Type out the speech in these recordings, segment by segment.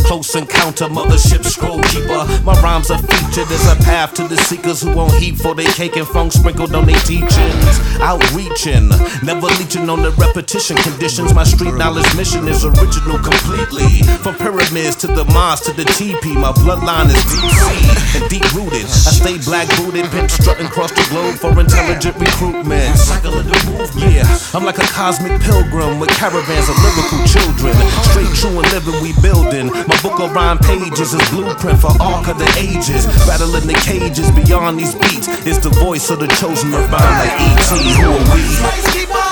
close encounter, mothership scroll keeper. My rhymes are featured as a path to the seekers who won't heap for their cake and funk sprinkled on their teachings. Outreaching, never leeching on the repetition conditions. My street knowledge mission is original completely. From pyramids to the mosque to the TP, my bloodline is deep sea and deep rooted. I stay black booted, pimp strutting across the globe for intelligent recruitment. Yeah, I'm like a cosmic pilgrim with caravans of lyrical children. Straight true and living we building. My book of rhyme pages is blueprint for arc of the ages. Battling the cages beyond these beats is the voice of the chosen earthbound like E.T. Who are we? Space people,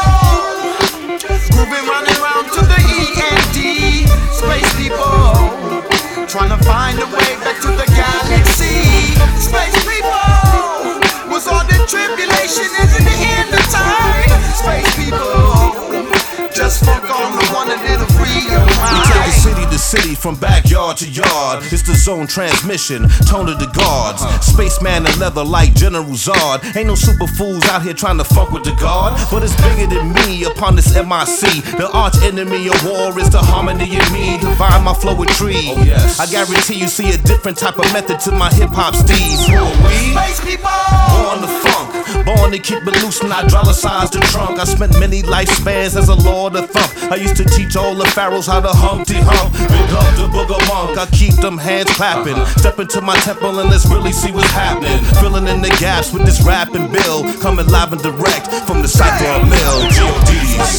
moving round and round to the E.N.D. Space people, trying to find a way back to the galaxy. Space people, was all the tribulation isn't the end of time. Space people, just fuck on the one a little free your mind. We take the city to city, from backyard to yard. It's the zone transmission, tone of the gods. Spaceman and leather like General Zod. Ain't no super fools out here trying to fuck with the God, but it's bigger than me upon this MIC. The arch enemy of war is the harmony in me. Divine my flow with trees. Oh, yes. I guarantee you see a different type of method to my hip hop steeds. Who are we? Space people, Born to funk, born to keep it loose and hydraulize the trunk. I spent many lifespans as a lord of thump. I used to teach all the pharaohs how to Humpty Hump. Big up the booger monk, I keep them hands clapping. Step into my temple and let's really see what's happening. Filling in the gaps with this rapping bill, coming live and direct from the Cypher Mill. G.O.D.s. space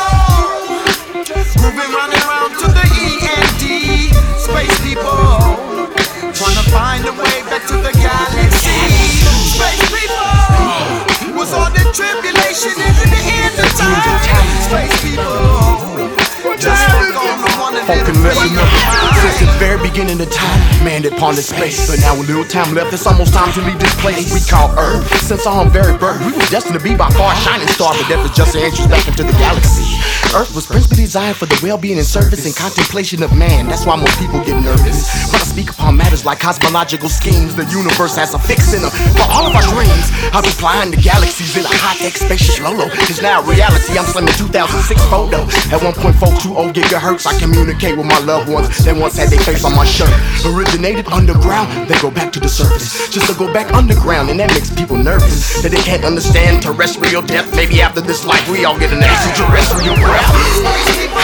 people, moving round and round to the E.N.D. Space people, trying to find a way back to the galaxy. Space people, was all the tribulation isn't the end of time. Space people, just fuck on the one that did Since the very beginning of time, man upon this space. But now a little time left, it's almost time to leave this place we call Earth. Since our very birth, we were destined to be by far a shining star, but death is just an entrance back into the galaxy. Earth was principally designed for the well-being and service and contemplation of man. That's why most people get nervous when I speak upon matters like cosmological schemes. The universe has a fix in them for all of our dreams. I'll be flying the galaxies in a high-tech spacious Lolo. It's now a reality, I'm slimming 2006 photo. At 1.420 gigahertz, I communicate with my loved ones that once had their face on my shirt. Originated underground, they go back to the surface. Just to go back underground, and that makes people nervous. That they can't understand terrestrial death. Maybe after this life, we all get an extraterrestrial breath. space people,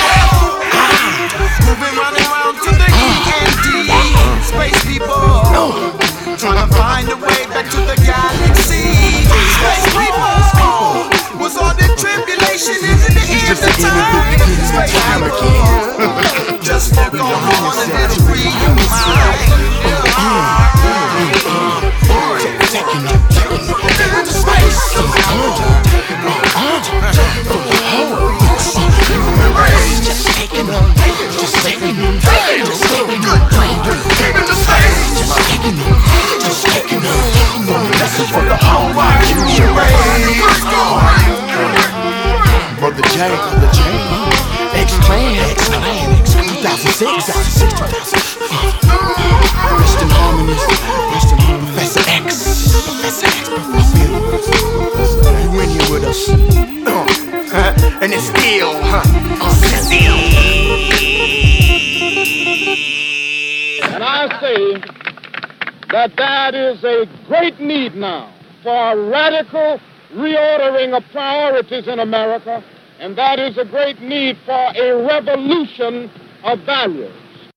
moving round and round to the E.N.D. Space people, trying to find a way back to the galaxy. Space people, was all the tribulation isn't the end of time. Space people, just fuck on the one and let it free your mind. Taking it to space. Brother J, X-Clan, 2006, Rest in harmony, Professor X, you in here with us, and it's still, And I say that is a great need now for a radical reordering of priorities in America, and that is a great need for a revolution of values.